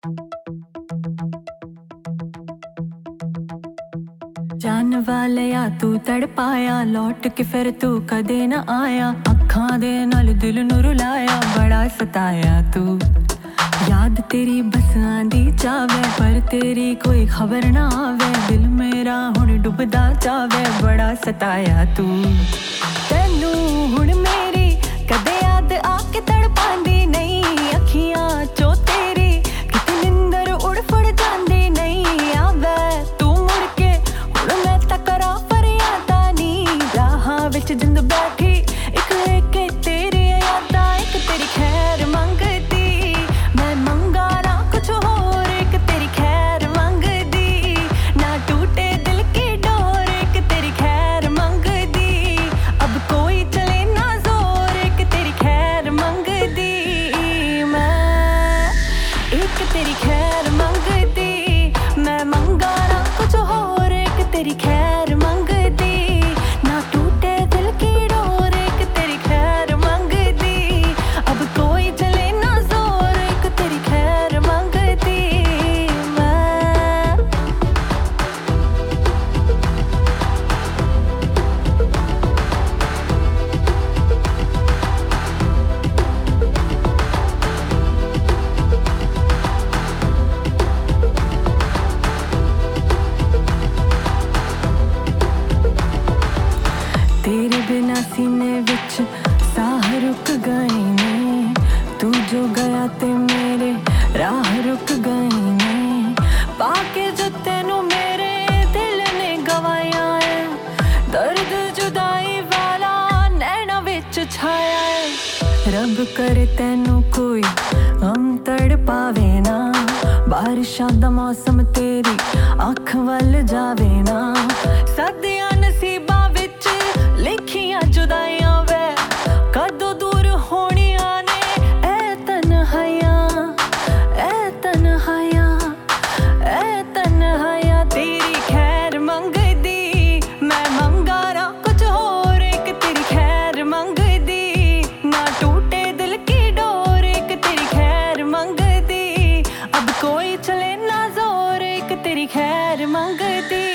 जान वालिया तू तड़पाया, लौट के फिर तू कदे न आया। अखां दे नाल दिल नू रुलाया, बड़ा सताया तू। याद तेरी बस आंदी जावे, पर तेरी कोई खबर ना आवे। दिल मेरा हुण डुबदा जावे, बड़ा सताया तू। तैनू हुण मेरी कदे याद आके तड़पांदी नहीं। अखियां चो तेरी किते निंदर उड़ फड़ जांदी नहीं। आवे तू मुड़ के हुण मैं तां करा फरियादा नी। राहां विच जिंद बैठी इक लेके तेरी यादां, इक तेरी खैर मंगदी। मैं मंगा ना कुछ होर, इक तेरी खैर मंगदी। ना टूटे दिल की डोर, इक तेरी खैर मंगदी। अब कोई चले ना जोर, इक तेरी खैर मंगदी। मैं एक तेरी खैर मंगदी। मैं मंगा ना कुछ होर, एक तेरी खैर मंगदी। ना टूटे दिल की डोर, एक तेरी खैर मंगदी। अब कोई चले ना जोर, एक तेरी खैर मंगदी। मैं तेरे बिना सीने विच साह रुक गए ने। तू जो गया ते मेरे राह रुक गए ने। पाके जो तेनू मेरे दिल ने गवाया है। दर्द जुदाई वाला नैना विच छाया है। रब करे तेनू कोई गम तड़पावे ना। बारिशां दा मौसम तेरी अख वल जावे ना। सदियां नसीबां विच लिखियां जुदाइयां वे, कदों दूर होनियां ने ऐ तन्हाइयां। ऐ तन्हाइयां, ऐ तन्हाइयां। तेरी खैर मंगदी, मैं मंगा ना कुछ होर, एक तेरी खैर मंगदी। ना टूटे दिल की डोर, एक तेरी खैर मंगदी। अब कोई चले ना जोर, एक तेरी खैर मंगदी।